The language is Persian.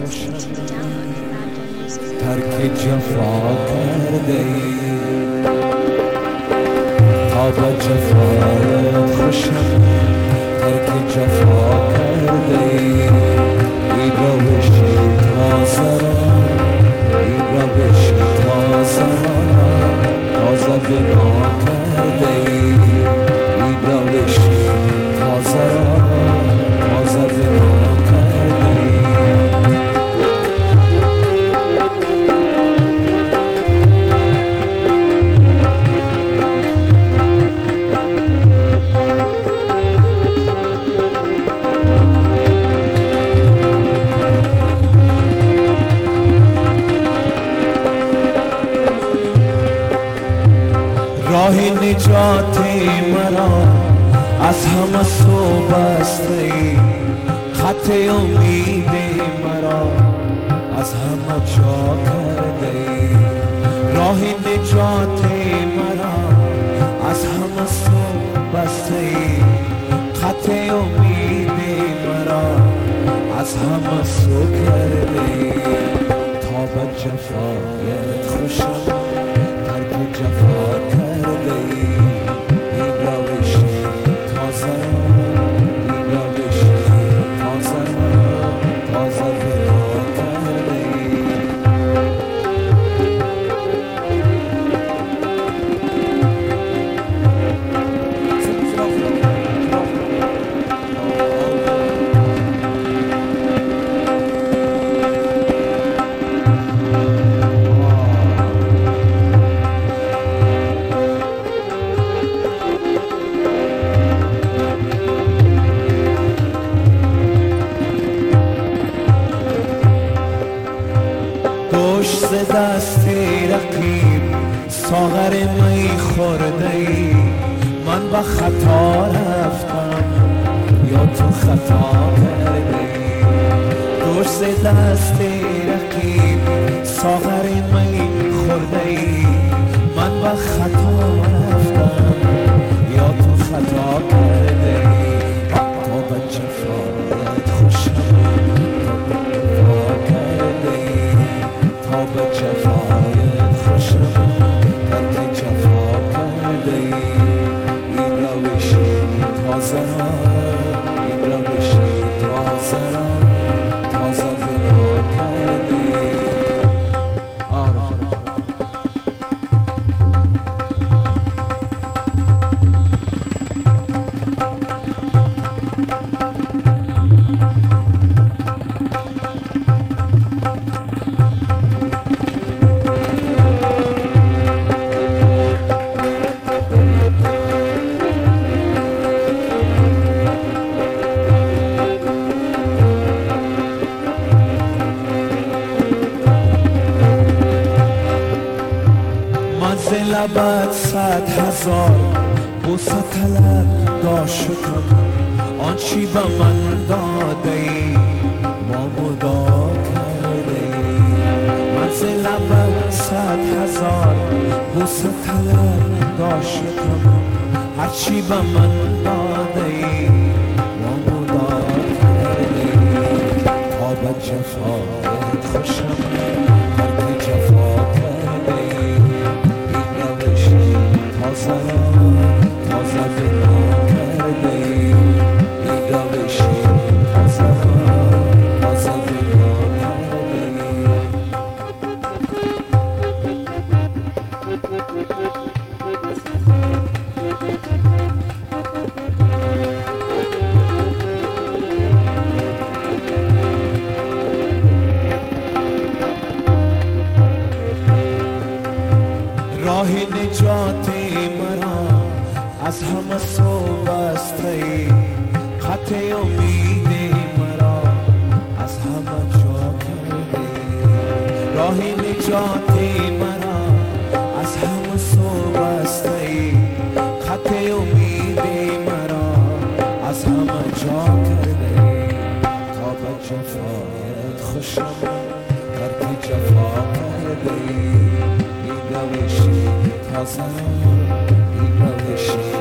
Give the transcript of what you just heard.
خوشم ترک جفا کرده ای تا با جفایت خوشم ترک جفا کرده ای این روشی تازه را این روشی تازه را تازه بنا کرده ای این روشی تازه را تازه بنا کرده ای راه نجات مرا از همه سو بسته ای خط امید مرا از همه جا کرده ای راه نجات مرا از همه سو بسته ای خط امید مرا از همه سو کرده ای تا به جفایت خوشم ترک جفا کرده ای این روشی تازه این روشی تازه تازه بنا کرده ای دوش ز دستی رقیب ساغر می خورده ای من با خطا رفتم یا تو خطا کرده ای دوش ز دستی رقیب ساغر می خورده ای من با خطا رفتم یا تو خطا کرده ای تا به جفایت خوشم تا به جفایت خوشم ترک جفا کرده ای این روشی تازه را این روشی تازه را تازه بنا کرده ای لبت 100,000 بوسه طلب داشتم آن چی به من داده ای مامودا کرده ای من ز لبت 100,000 بوسه طلب داشتم هر چی به من داده ای مامودا کرده ای تا به جفایت خوشم ترک جفا کرده ای تازه را تازه بنا کرده ای این روشی تازه را تازه بنا کرده ای راه نجات مرا از همه سو بسته ای خط امید مرا از همه جا کرده ای راه نجات مرا از همه سو بسته ای خط امید مرا از همه جا کرده ای تا به جفایت خوشم ترک جفا کرده ای این روشی تازه این روشی